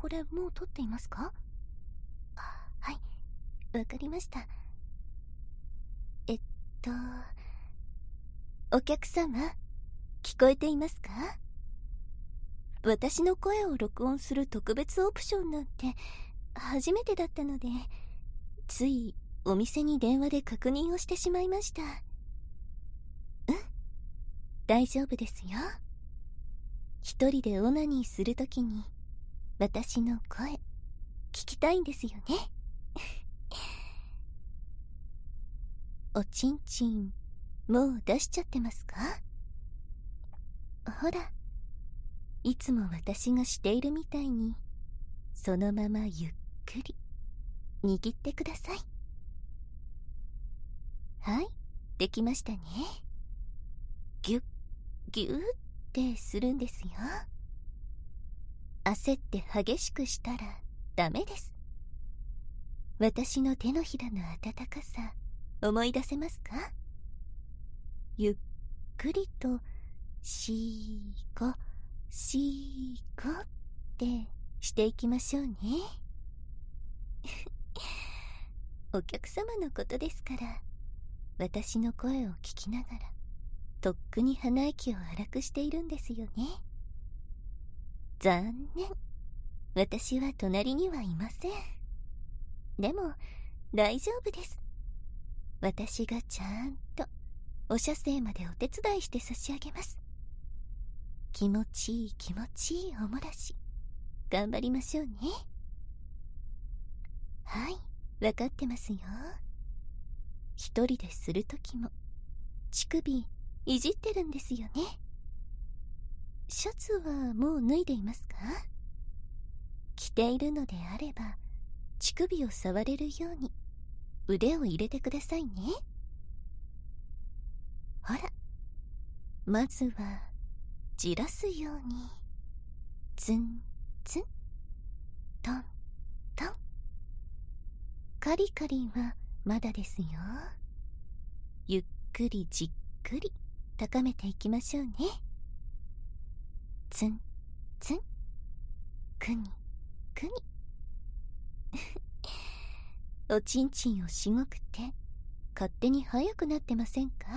これもう取っていますか？はい、わかりました。お客様、聞こえていますか？私の声を録音する特別オプションなんて初めてだったので、ついお店に電話で確認をしてしまいました。大丈夫ですよ。一人でオナニーするときに私の声聞きたいんですよね。おちんちんもう出しちゃってますか？ほら、いつも私がしているみたいにそのままゆっくり握ってください。はい、できましたね。ギュッギューってするんですよ。焦って激しくしたらダメです。私の手のひらの温かさ思い出せますか？ゆっくりとシーコシーコってしていきましょうね。お客様のことですから、私の声を聞きながらとっくに鼻息を荒くしているんですよね。残念、私は隣にはいません。でも大丈夫です。私がちゃんとお射精までお手伝いして差し上げます。気持ちいい気持ちいいおもらし頑張りましょうね。はい、わかってますよ。一人でするときも乳首いじってるんですよね。シャツはもう脱いでいますか？着ているのであれば乳首を触れるように腕を入れてくださいね。ほら、まずはじらすようにツンツントントン。カリカリはまだですよ。ゆっくりじっくり高めていきましょうね。ツンツンクニクニ。おちんちんをしごくて勝手に速くなってませんか？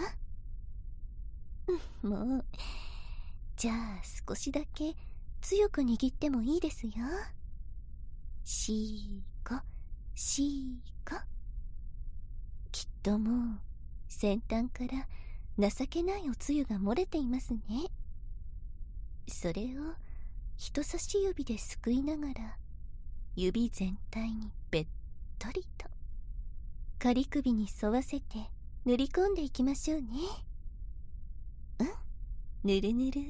もう、じゃあ少しだけ強く握ってもいいですよ。シーコシーコ。きっともう先端から情けないおつゆが漏れていますね。それを人差し指ですくいながら指全体にべっとりと仮首に沿わせて塗り込んでいきましょうね。ぬるぬるって。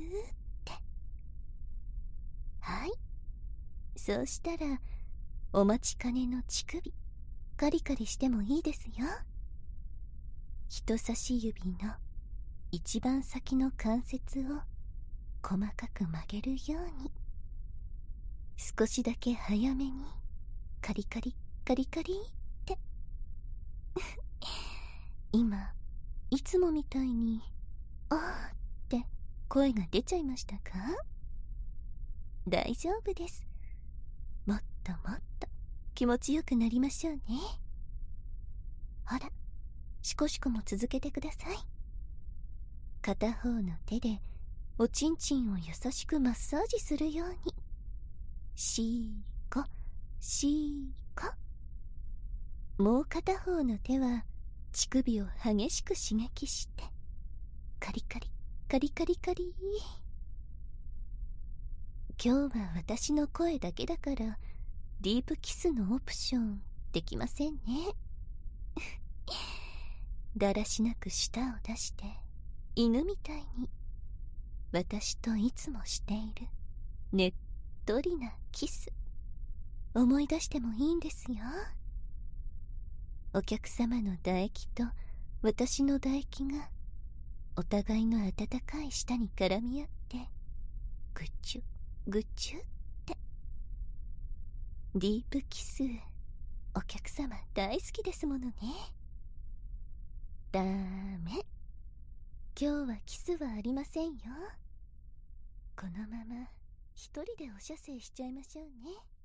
はい、そうしたらお待ちかねの乳首カリカリしてもいいですよ。人差し指の一番先の関節を細かく曲げるように少しだけ早めにカリカリカリカリって今いつもみたいにあーって声が出ちゃいましたか？大丈夫です。もっともっと気持ちよくなりましょうね。ほら、シコシコも続けてください。片方の手でおちんちんを優しくマッサージするようにシーコシーコ。もう片方の手は乳首を激しく刺激してカリカリカリカリカリ。今日は私の声だけだからディープキスのオプションできませんね。だらしなく舌を出して犬みたいに私といつもしているねっとりなキス思い出してもいいんですよ。お客様の唾液と私の唾液がお互いの温かい舌に絡み合ってぐちゅぐちゅって。ディープキスお客様大好きですものね。ダメ、今日はキスはありませんよ。このまま一人でお射精しちゃいましょうね。